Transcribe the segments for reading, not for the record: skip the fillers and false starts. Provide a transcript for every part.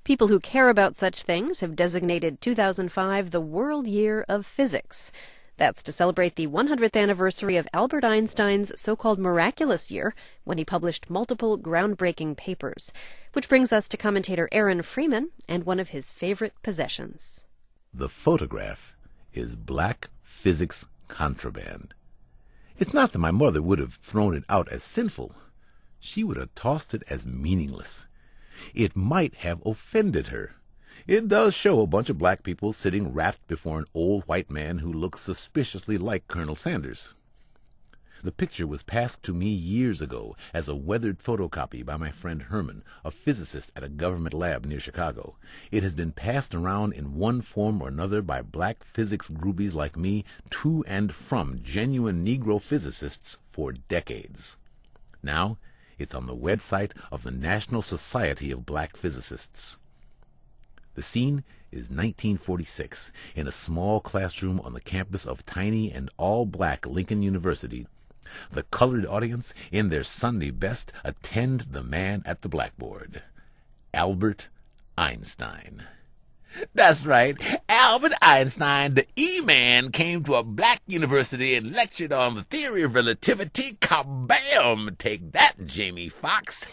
People who care about such things have designated 2005 the World Year of Physics. That's to celebrate the 100th anniversary of Albert Einstein's so-called miraculous year, when he published multiple groundbreaking papers. Which brings us to commentator Aaron Freeman and one of his favorite possessions. The photograph is black physics contraband. It's not that my mother would have thrown it out as sinful. She would have tossed it as meaningless. It might have offended her. It does show a bunch of black people sitting wrapped before an old white man who looks suspiciously like Colonel Sanders. The picture was passed to me years ago as a weathered photocopy by my friend Herman, a physicist at a government lab near Chicago. It has been passed around in one form or another by black physics groupies like me to and from genuine Negro physicists for decades. Now, it's on the website of the National Society of Black Physicists. The scene is 1946 in a small classroom on the campus of tiny and all-black Lincoln University. The colored audience, in their Sunday best, attend the man at the blackboard, Albert Einstein. That's right, Albert Einstein, the E-Man, came to a black university and lectured on the theory of relativity. Kabam! Take that, Jamie Foxx.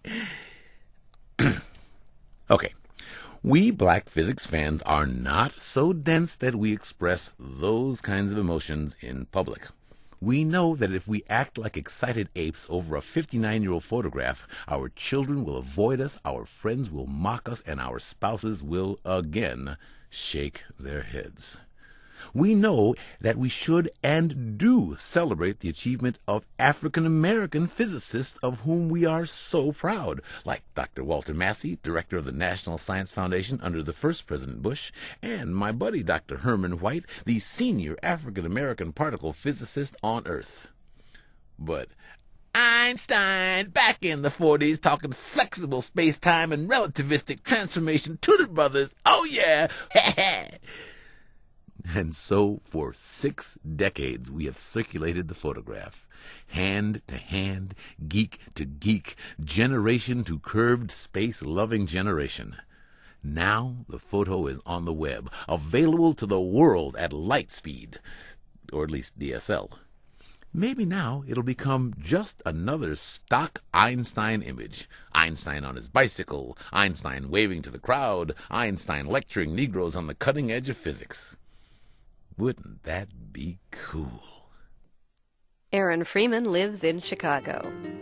Okay. We black physics fans are not so dense that we express those kinds of emotions in public. We know that if we act like excited apes over a 59-year-old photograph, our children will avoid us, our friends will mock us, and our spouses will again shake their heads. We know that we should and do celebrate the achievement of African-American physicists of whom we are so proud, like Dr. Walter Massey, director of the National Science Foundation under the first President Bush, and my buddy Dr. Herman White, the senior African-American particle physicist on Earth. But Einstein, back in the 40s, talking flexible space-time and relativistic transformation to the brothers. Oh, yeah! And so, for 6 decades, we have circulated the photograph. Hand to hand, geek to geek, generation to curved space-loving generation. Now, the photo is on the web, available to the world at light speed, or at least DSL. Maybe now it'll become just another stock Einstein image. Einstein on his bicycle, Einstein waving to the crowd, Einstein lecturing Negroes on the cutting edge of physics. Wouldn't that be cool? Aaron Freeman lives in Chicago.